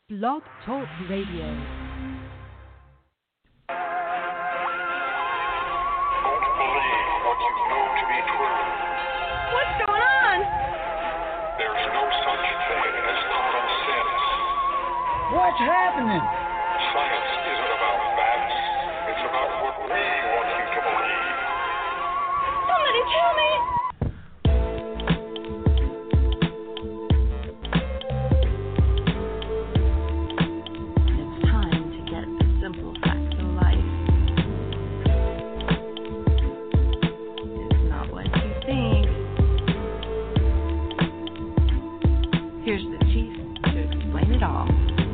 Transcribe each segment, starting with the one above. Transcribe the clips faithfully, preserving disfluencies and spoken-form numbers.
Blog Talk Radio. What's happening? Science isn't about facts. It's about what we want you to believe. Somebody tell me! It's time to get the simple facts of life. It's not what you think. Here's the chief to explain it all.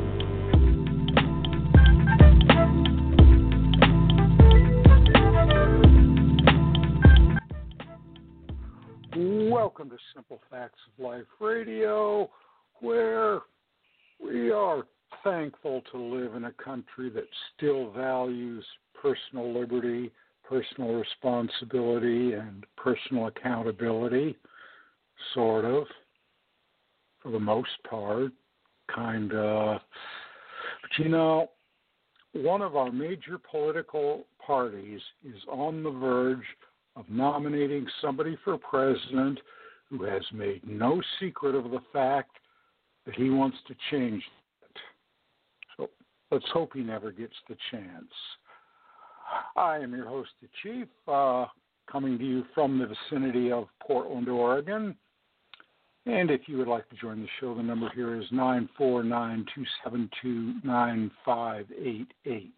Welcome to Simple Facts of Life Radio, where we are thankful to live in a country that still values personal liberty, personal responsibility, and personal accountability, sort of, for the most part, kind of. But you know, one of our major political parties is on the verge of nominating somebody for president who has made no secret of the fact that he wants to change it. So let's hope he never gets the chance. I am your host, the Chief, uh, coming to you from the vicinity of Portland, Oregon. And if you would like to join the show, the number here is nine four nine, two seven two, nine five eight eight.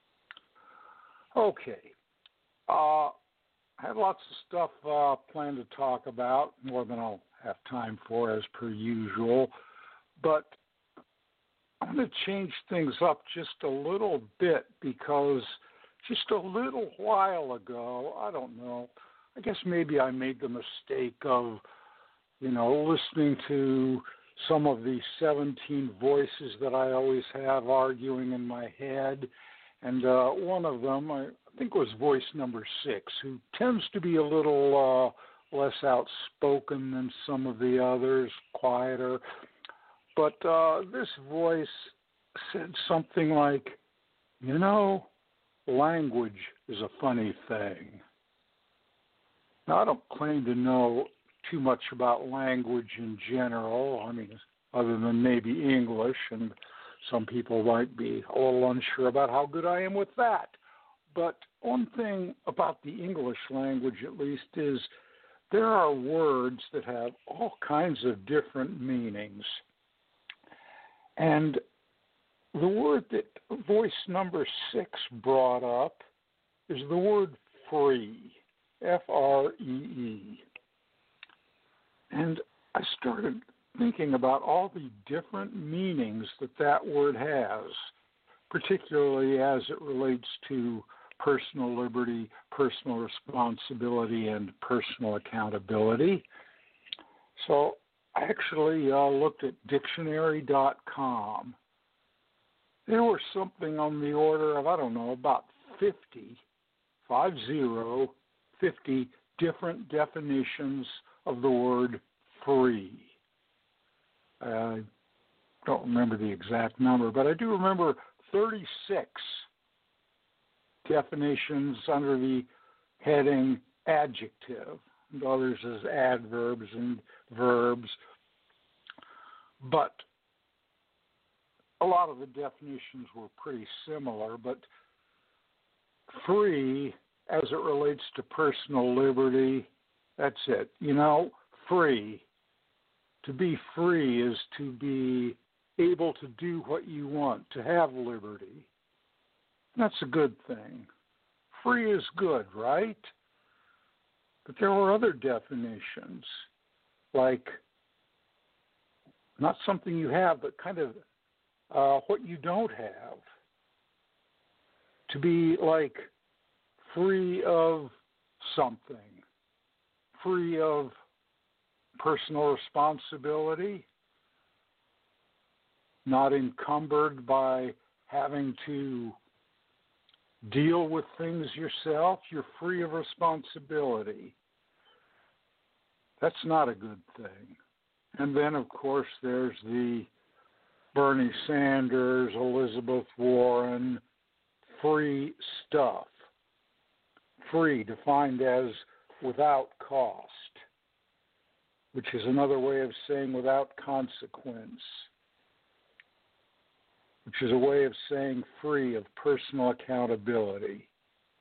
Okay. Uh, I have lots of stuff uh, planned to talk about, more than I'll have time for as per usual. But I'm going to change things up just a little bit because just a little while ago, I don't know, I guess maybe I made the mistake of, you know, listening to some of the seventeen voices that I always have arguing in my head. And uh, one of them, I think was voice number six, who tends to be a little uh, less outspoken than some of the others, quieter. But uh, this voice said something like, you know, language is a funny thing. Now, I don't claim to know too much about language in general, I mean, other than maybe English, and some people might be a little unsure about how good I am with that. But one thing about the English language, at least, is there are words that have all kinds of different meanings. And the word that voice number six brought up is the word free, F R E E. And I started thinking about all the different meanings that that word has, particularly as it relates to personal liberty, personal responsibility, and personal accountability. So I actually uh, looked at dictionary dot com. There was something on the order of, I don't know, about fifty, five zero, fifty different definitions of the word free. I don't remember the exact number, but I do remember thirty-six definitions under the heading adjective, and others as adverbs and verbs. But a lot of the definitions were pretty similar, but free, as it relates to personal liberty, that's it. You know, free. To be free is to be able to do what you want, to have liberty. That's a good thing. Free is good, right? But there were other definitions, like not something you have, but kind of uh, what you don't have. To be like free of something, free of personal responsibility, not encumbered by having to deal with things yourself. You're free of responsibility. That's not a good thing. And then, of course, there's the Bernie Sanders, Elizabeth Warren, free stuff. Free, defined as without cost, which is another way of saying without consequence, which is a way of saying free of personal accountability.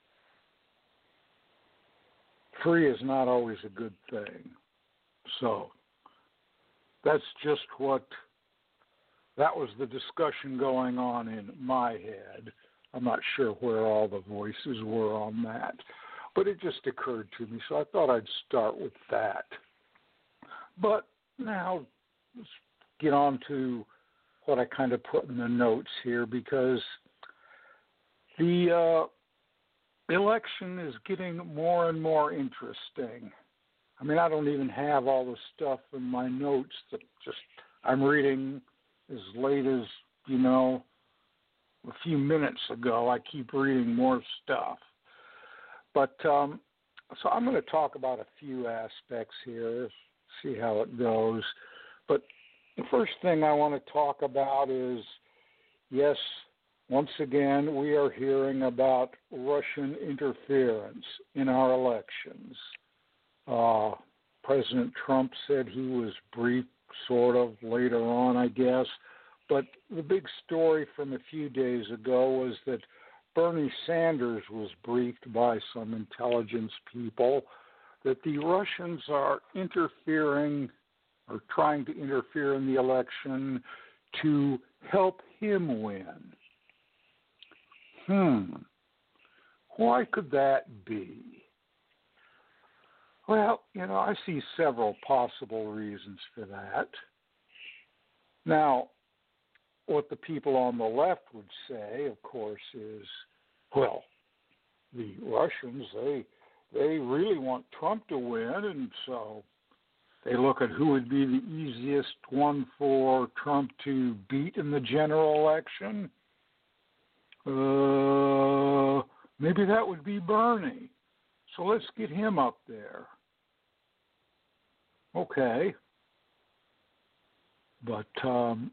Free is not always a good thing. So that's just what, that was the discussion going on in my head. I'm not sure where all the voices were on that, but it just occurred to me, so I thought I'd start with that. But now let's get on to what I kind of put in the notes here, because the uh, election is getting more and more interesting. I mean, I don't even have all the stuff in my notes that just I'm reading as late as, you know, a few minutes ago. I keep reading more stuff. But um, so I'm going to talk about a few aspects here, see how it goes. But the first thing I want to talk about is, yes, once again, we are hearing about Russian interference in our elections. Uh, President Trump said he was briefed sort of later on, I guess. But the big story from a few days ago was that Bernie Sanders was briefed by some intelligence people that the Russians are interfering or trying to interfere in the election to help him win. Hmm. Why could that be? Well, you know, I see several possible reasons for that. Now, what the people on the left would say, of course, is, well, the Russians, they they really want Trump to win, and so they look at who would be the easiest one for Trump to beat in the general election. Uh, maybe that would be Bernie. So let's get him up there. Okay. But um,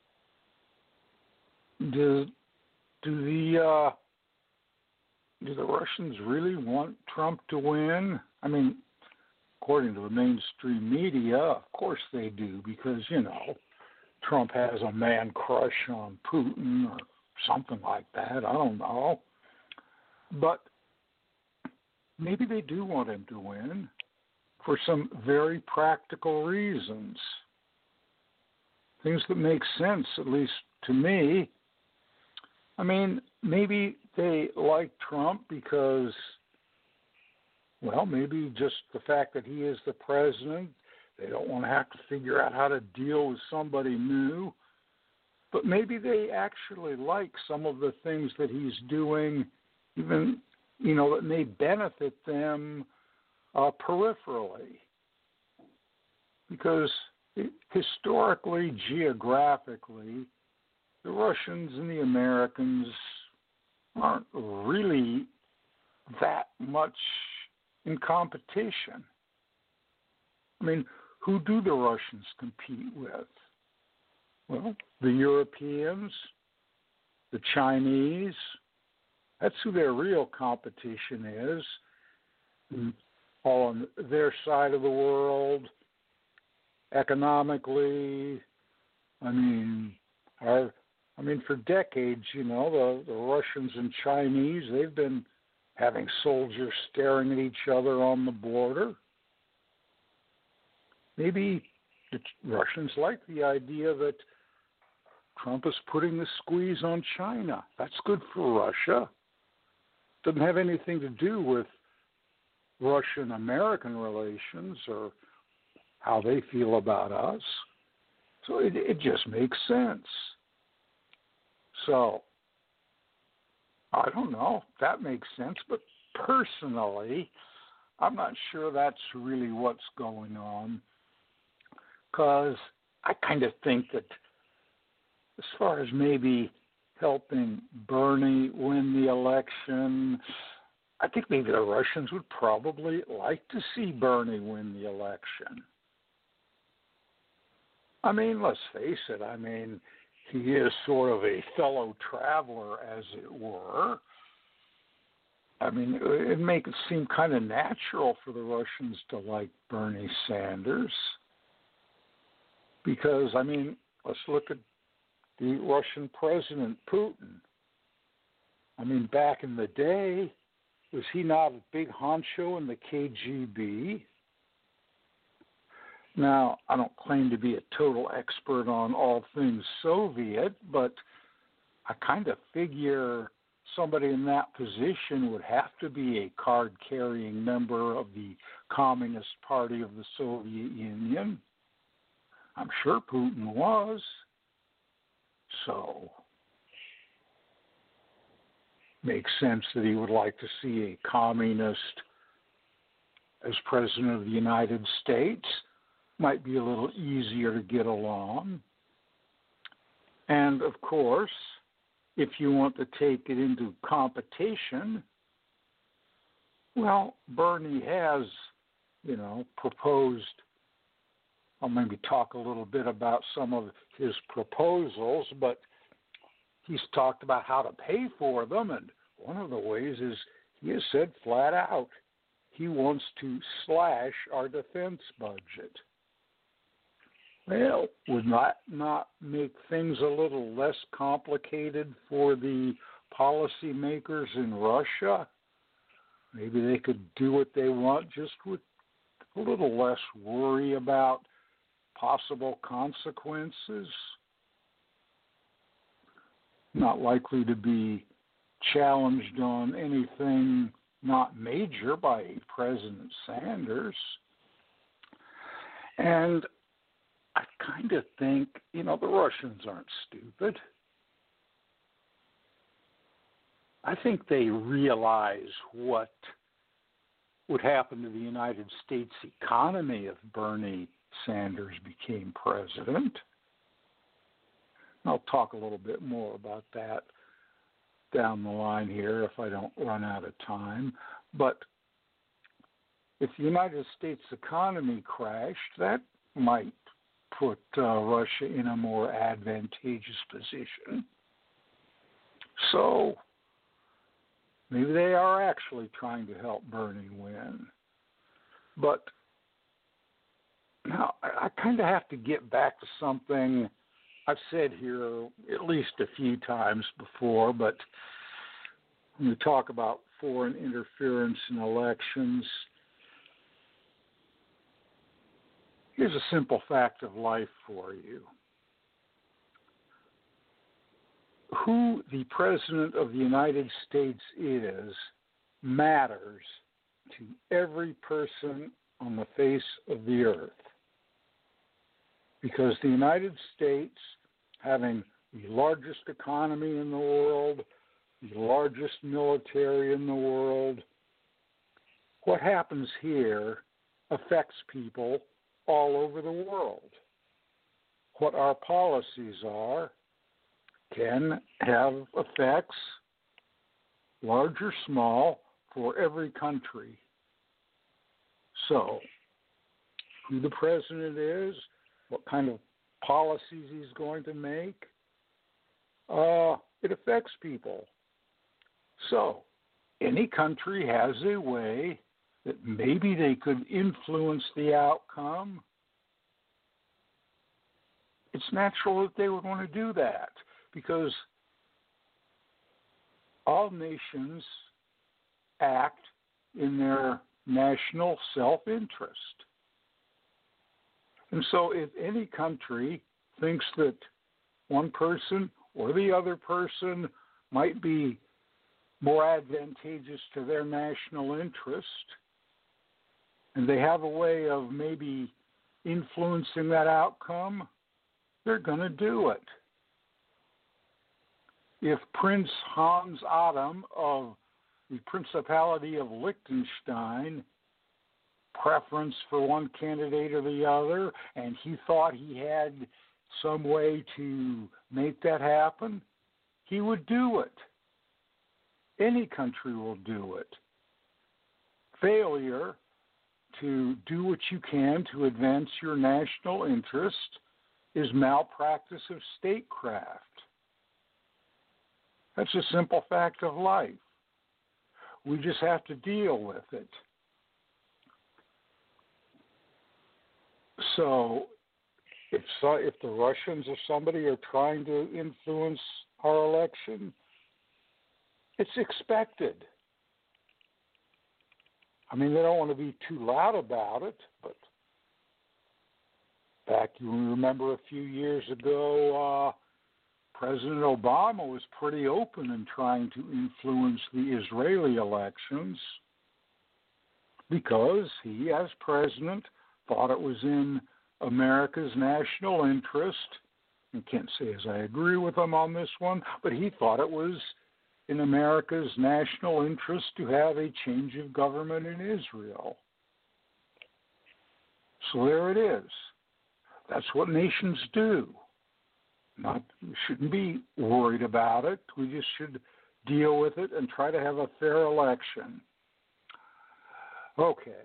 do do the uh, do the Russians really want Trump to win? I mean, according to the mainstream media, of course they do, because, you know, Trump has a man crush on Putin or something like that. I don't know. But maybe they do want him to win for some very practical reasons. Things that make sense, at least to me. I mean, maybe they like Trump because, well, maybe just the fact that he is the president, they don't want to have to figure out how to deal with somebody new. But maybe they actually like some of the things that he's doing, even, you know, that may benefit them uh, peripherally. Because historically, geographically, the Russians and the Americans aren't really that much in competition. I mean, who do the Russians compete with? Well, the Europeans, the Chinese. That's who their real competition is. All on their side of the world, economically. I mean, our, I mean, for decades, you know, the, the Russians and Chinese, they've been having soldiers staring at each other on the border. Maybe the Russians like the idea that Trump is putting the squeeze on China. That's good for Russia. Doesn't have anything to do with Russian-American relations or how they feel about us. So it, it just makes sense. So, I don't know if that makes sense, but personally, I'm not sure that's really what's going on, because I kind of think that as far as maybe helping Bernie win the election, I think maybe the Russians would probably like to see Bernie win the election. I mean, let's face it, I mean, he is sort of a fellow traveler, as it were. I mean, it makes it seem kind of natural for the Russians to like Bernie Sanders because, I mean, let's look at the Russian President, Putin. I mean, back in the day, was he not a big honcho in the K G B? Now, I don't claim to be a total expert on all things Soviet, but I kind of figure somebody in that position would have to be a card-carrying member of the Communist Party of the Soviet Union. I'm sure Putin was. So, makes sense that he would like to see a communist as president of the United States. Might be a little easier to get along. And, of course, if you want to take it into competition, well, Bernie has, you know, proposed, I'll maybe talk a little bit about some of his proposals, but he's talked about how to pay for them, and one of the ways is he has said flat out he wants to slash our defense budget. Well, would that not make things a little less complicated for the policymakers in Russia? Maybe they could do what they want just with a little less worry about possible consequences. Not likely to be challenged on anything not major by President Sanders. And I kind of think, you know, the Russians aren't stupid. I think they realize what would happen to the United States economy if Bernie Sanders became president. I'll talk a little bit more about that down the line here if I don't run out of time. But if the United States economy crashed, that might put uh, Russia in a more advantageous position. So maybe they are actually trying to help Bernie win. But now I, I kind of have to get back to something I've said here at least a few times before, but when we talk about foreign interference in elections, here's a simple fact of life for you. Who the President of the United States is matters to every person on the face of the earth. Because the United States, having the largest economy in the world, the largest military in the world, what happens here affects people all over the world. What our policies are can have effects, large or small, for every country. So, who the president is, what kind of policies he's going to make, uh, it affects people. So, any country has a way that maybe they could influence the outcome. It's natural that they would want to do that because all nations act in their national self-interest. And so if any country thinks that one person or the other person might be more advantageous to their national interest, and they have a way of maybe influencing that outcome, they're going to do it. If Prince Hans Adam of the Principality of Liechtenstein preference for one candidate or the other, and he thought he had some way to make that happen, he would do it. Any country will do it. Failure to do what you can to advance your national interest is malpractice of statecraft. That's a simple fact of life. We just have to deal with it. So, if so, if the Russians or somebody are trying to influence our election, it's expected. I mean, they don't want to be too loud about it, but back, you remember a few years ago, uh, President Obama was pretty open in trying to influence the Israeli elections because he, as president, thought it was in America's national interest. I can't say as I agree with him on this one, but he thought it was in America's national interest to have a change of government in Israel. So there it is. That's what nations do. Not, we shouldn't be worried about it. We just should deal with it and try to have a fair election. Okay.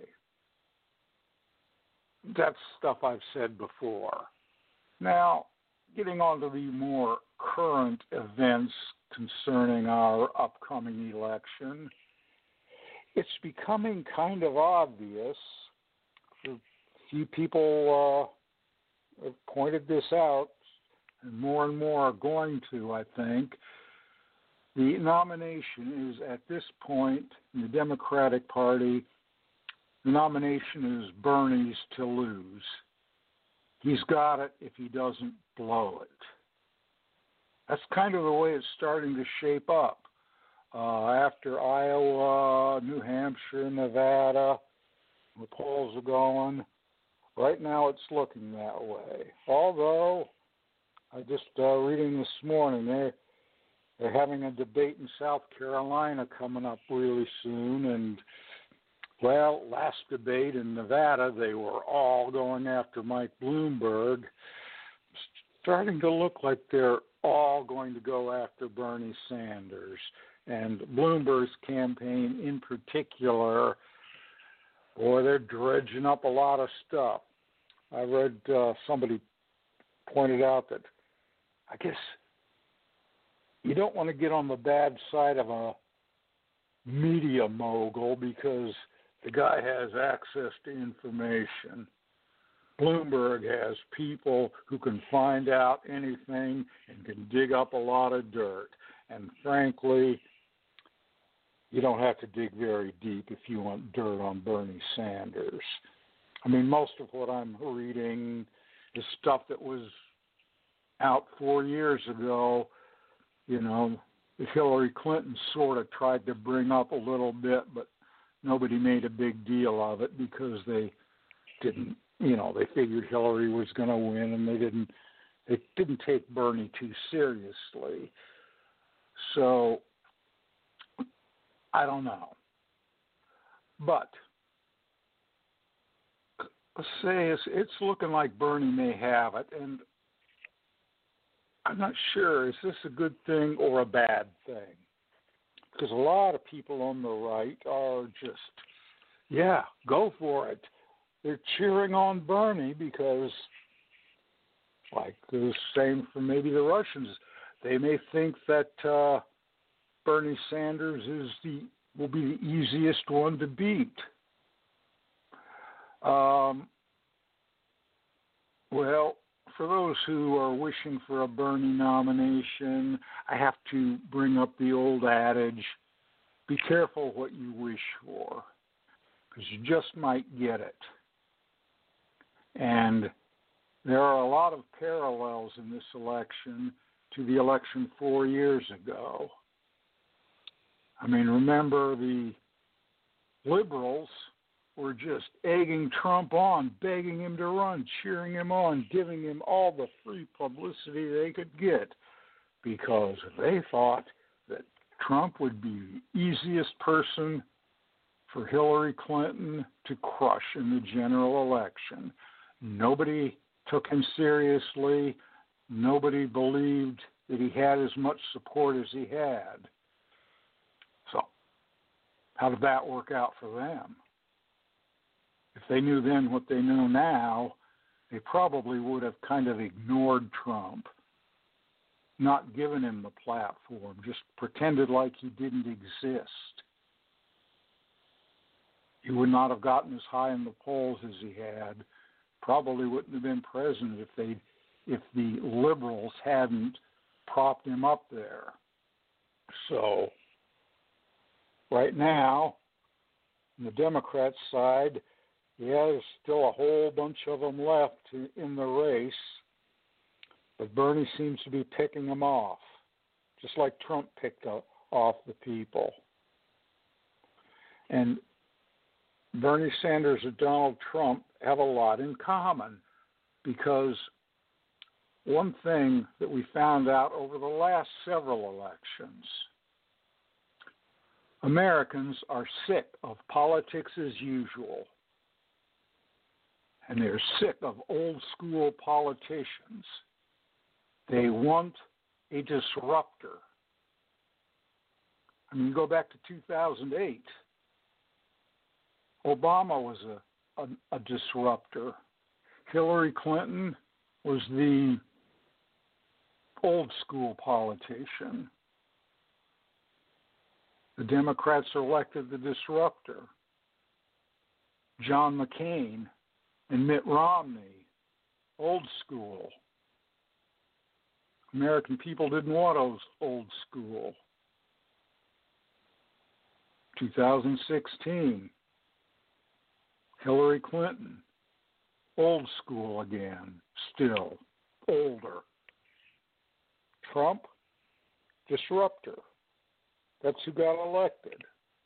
That's stuff I've said before. Now, getting on to the more current events concerning our upcoming election, it's becoming kind of obvious. A few people uh, have pointed this out, and more and more are going to, I think. The nomination is, at this point, in the Democratic Party, the nomination is Bernie's to lose. He's got it if he doesn't blow it. That's kind of the way it's starting to shape up. Uh, after Iowa, New Hampshire, Nevada, the polls are going. Right now it's looking that way. Although, I just uh, reading this morning, they're, they're having a debate in South Carolina coming up really soon. And, well, last debate in Nevada, they were all going after Mike Bloomberg. Starting to look like they're all going to go after Bernie Sanders. And Bloomberg's campaign in particular, boy, they're dredging up a lot of stuff. I read uh, somebody pointed out that I guess you don't want to get on the bad side of a media mogul because the guy has access to information. Bloomberg has people who can find out anything and can dig up a lot of dirt. And frankly, you don't have to dig very deep if you want dirt on Bernie Sanders. I mean, most of what I'm reading is stuff that was out four years ago. You know, Hillary Clinton sort of tried to bring up a little bit, but nobody made a big deal of it because they didn't, you know, they figured Hillary was going to win, and they didn't, they didn't take Bernie too seriously. So, I don't know. But let's say it's, it's looking like Bernie may have it, and I'm not sure, is this a good thing or a bad thing? Because a lot of people on the right are just, yeah, go for it. They're cheering on Bernie because, like the same for maybe the Russians, they may think that uh, Bernie Sanders is the will be the easiest one to beat. Um, well, for those who are wishing for a Bernie nomination, I have to bring up the old adage, be careful what you wish for, because you just might get it. And there are a lot of parallels in this election to the election four years ago. I mean, remember the liberals were just egging Trump on, begging him to run, cheering him on, giving him all the free publicity they could get because they thought that Trump would be the easiest person for Hillary Clinton to crush in the general election. Nobody took him seriously. Nobody believed that he had as much support as he had. So, how did that work out for them? If they knew then what they know now, they probably would have kind of ignored Trump, not given him the platform, just pretended like he didn't exist. He would not have gotten as high in the polls as he had. Probably wouldn't have been president if they, if the liberals hadn't propped him up there. So, right now, on the Democrat side, yeah, there's still a whole bunch of them left to, in the race, but Bernie seems to be picking them off, just like Trump picked up, off the people. And Bernie Sanders and Donald Trump have a lot in common, because one thing that we found out over the last several elections, Americans are sick of politics as usual. And they're sick of old school politicians. They want a disruptor. I mean, go back to two thousand eight. Obama was a, a, a disruptor. Hillary Clinton was the old school politician. The Democrats elected the disruptor. John McCain and Mitt Romney, old school. American people didn't want those old school. two thousand sixteen, Hillary Clinton, old school again, still older. Trump, disruptor. That's who got elected.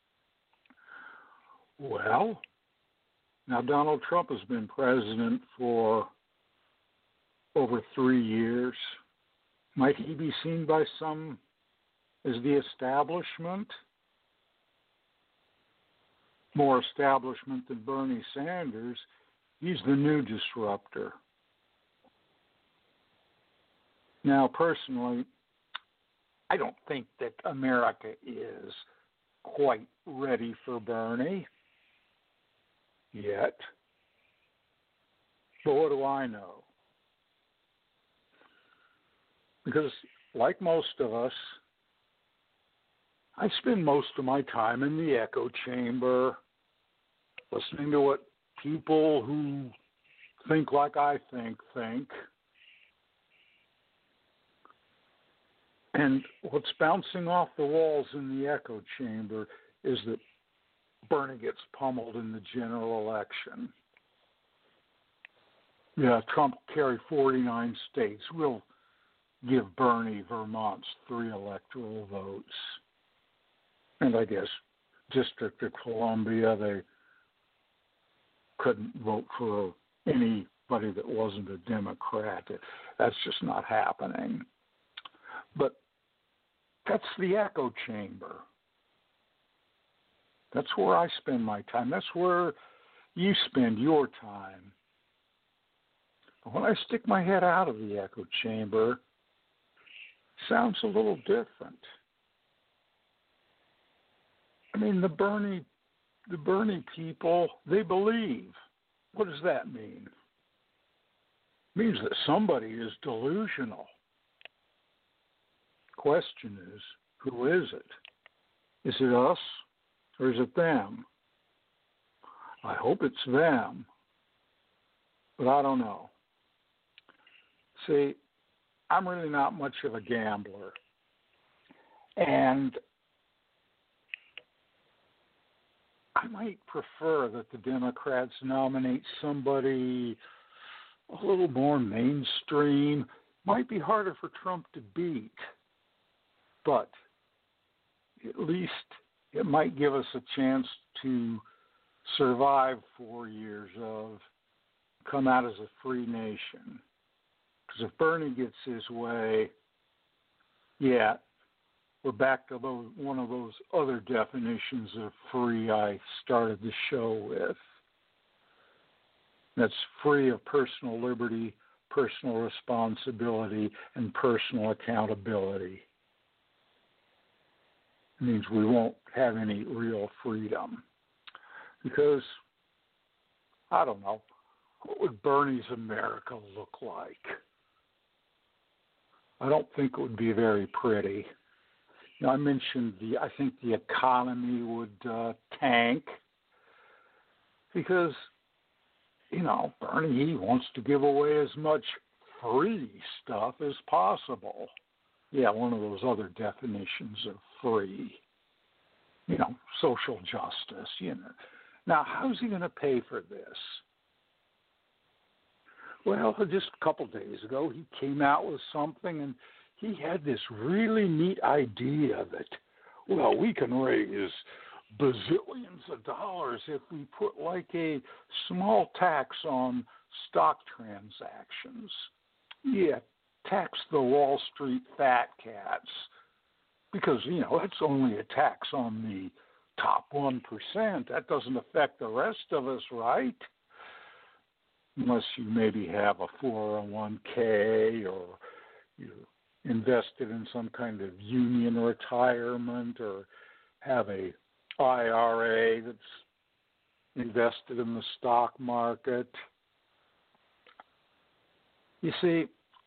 Well, now, Donald Trump has been president for over three years. Might he be seen by some as the establishment? More establishment than Bernie Sanders. He's the new disruptor. Now, personally, I don't think that America is quite ready for Bernie yet. But what do I know? Because like most of us, I spend most of my time in the echo chamber, listening to what people who think like I think think. And what's bouncing off the walls in the echo chamber is that Bernie gets pummeled in the general election. Yeah, Trump carried forty-nine states. We'll give Bernie Vermont's three electoral votes. And I guess District of Columbia, they couldn't vote for anybody that wasn't a Democrat. That's just not happening. But that's the echo chamber. That's where I spend my time. That's where you spend your time. But when I stick my head out of the echo chamber, it sounds a little different. I mean, the Bernie, the Bernie people, they believe. What does that mean? It means that somebody is delusional. Question is, who is it? Is it us or is it them? I hope it's them, but I don't know. See, I'm really not much of a gambler, and I might prefer that the Democrats nominate somebody a little more mainstream. Might be harder for Trump to beat, but at least it might give us a chance to survive four years of come out as a free nation. Because if Bernie gets his way, yeah, we're back to those, one of those other definitions of free I started the show with. That's free of personal liberty, personal responsibility, and personal accountability. It means we won't have any real freedom. Because, I don't know, what would Bernie's America look like? I don't think it would be very pretty. You know, I mentioned the, I think the economy would uh, tank because, you know, Bernie, he wants to give away as much free stuff as possible. Yeah, one of those other definitions of free. You know, social justice, you know. Now, how's he going to pay for this? Well, just a couple days ago, he came out with something, and he had this really neat idea that, well, we can raise bazillions of dollars if we put like a small tax on stock transactions. Yeah, tax the Wall Street fat cats. Because, you know, that's only a tax on the top one percent. That doesn't affect the rest of us, right? Unless you maybe have a four oh one k or you're invested in some kind of union retirement or have a I R A that's invested in the stock market. You see,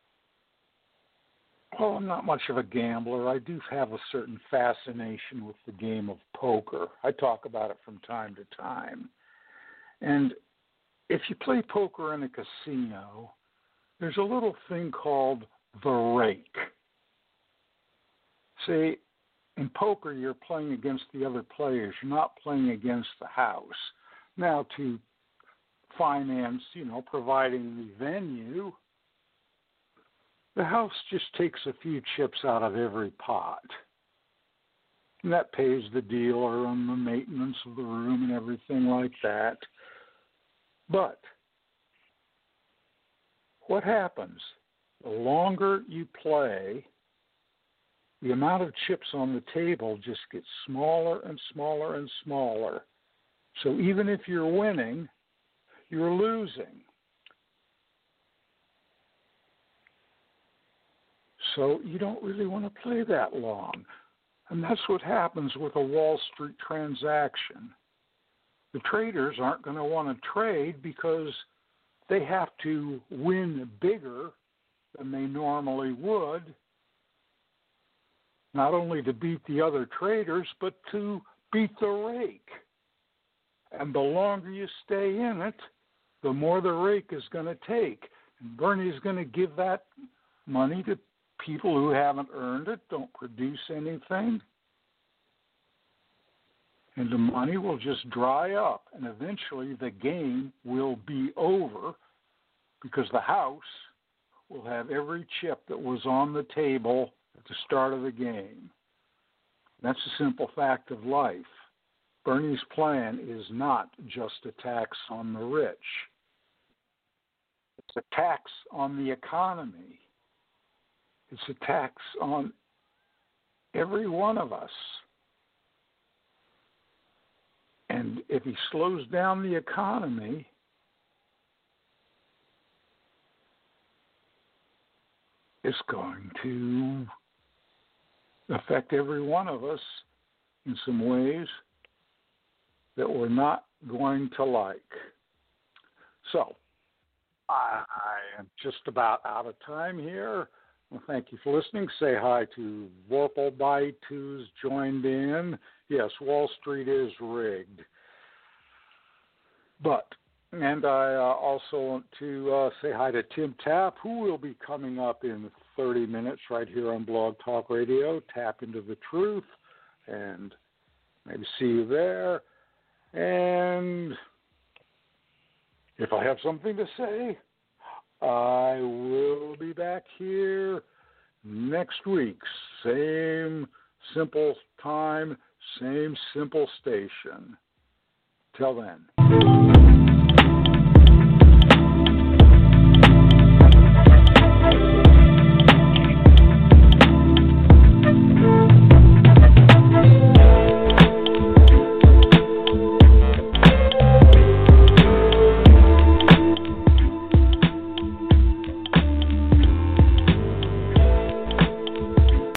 well, I'm not much of a gambler. I do have a certain fascination with the game of poker. I talk about it from time to time. And if you play poker in a casino, there's a little thing called the rake. See, in poker, you're playing against the other players. You're not playing against the house. Now, to finance, you know, providing the venue, the house just takes a few chips out of every pot. And that pays the dealer and the maintenance of the room and everything like that. But what happens? The longer you play, the amount of chips on the table just gets smaller and smaller and smaller. So even if you're winning, you're losing. So you don't really want to play that long. And that's what happens with a Wall Street transaction. The traders aren't going to want to trade because they have to win bigger than they normally would, not only to beat the other traders, but to beat the rake. And the longer you stay in it, the more the rake is going to take. And Bernie's going to give that money to people who haven't earned it, don't produce anything. And the money will just dry up, and eventually the game will be over because the house will have every chip that was on the table at the start of the game. That's a simple fact of life. Bernie's plan is not just a tax on the rich. It's a tax on the economy. It's a tax on every one of us. And if he slows down the economy, it's going to affect every one of us in some ways that we're not going to like. So, I, I am just about out of time here. Well, thank you for listening. Say hi to Vorpal who's joined in. Yes, Wall Street is rigged. But, and I uh, also want to uh, say hi to Tim Tapp, who will be coming up in thirty minutes right here on Blog Talk Radio. Tap into the truth, and maybe see you there. And if I have something to say, I will be back here next week. Same simple time, same simple station. Till then.